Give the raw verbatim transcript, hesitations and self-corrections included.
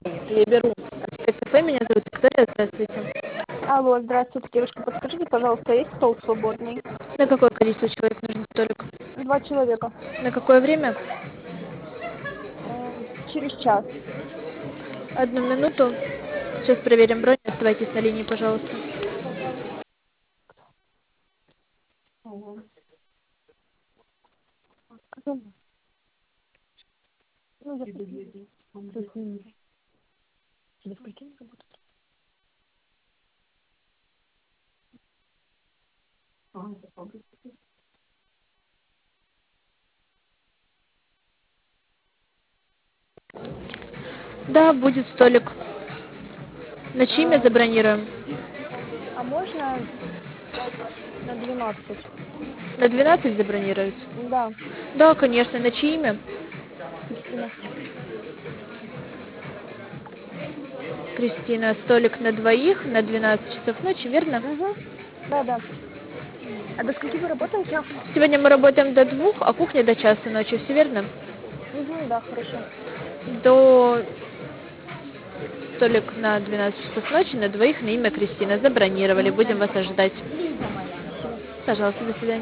Я беру от спецкафе. Меня зовут Виктория. Здравствуйте. Алло, здравствуйте, девушка, подскажите, пожалуйста, есть стол свободный? На какое количество человек нужен столик? Два человека. На какое время? М, Через час. Одну минуту. Сейчас проверим бронь. Оставайтесь на линии, пожалуйста. Ага. Ну, за скольки? За скольки? За скольки они работают? А, за сколько? Да, будет столик. На чье имя А, забронируем? а можно на двенадцать? На двенадцать забронируется? Да, Да, конечно. На чье имя? Кристина. Кристина. Столик на двоих на двенадцать часов ночи, верно? Угу. Да, да. А до скольки вы работаете? Сегодня мы работаем до двух, а кухня до часа ночи. Все верно? Угу, да, хорошо. До столик на двенадцать часов ночи на двоих на имя Кристина. Забронировали. Угу. Будем вас ожидать. Спасибо. Пожалуйста, до свидания.